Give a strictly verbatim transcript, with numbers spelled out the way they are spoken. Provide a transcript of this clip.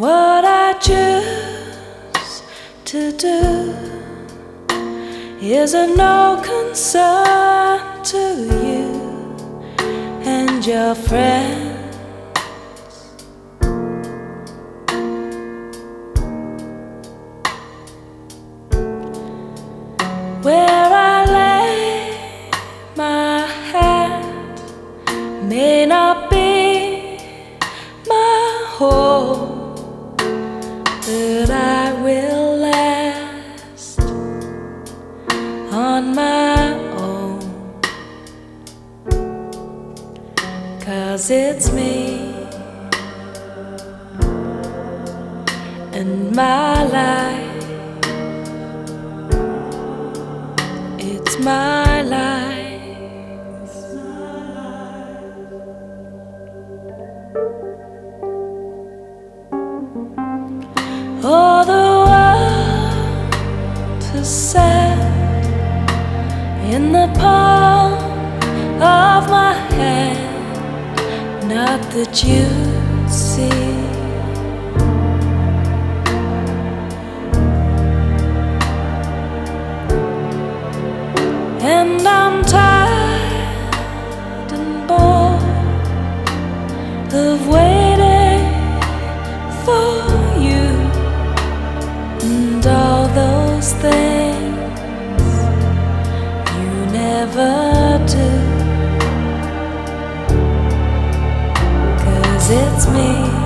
What I choose to do is of no concern to you and your friends. Where I lay my head may not be my home, but I will last on my own, 'cause it's me and my life. It's my life. Oh, the world is set in the palm of my hand, not that you see. And I'm tired and bored of waiting for you and all those things you never do, 'cause it's me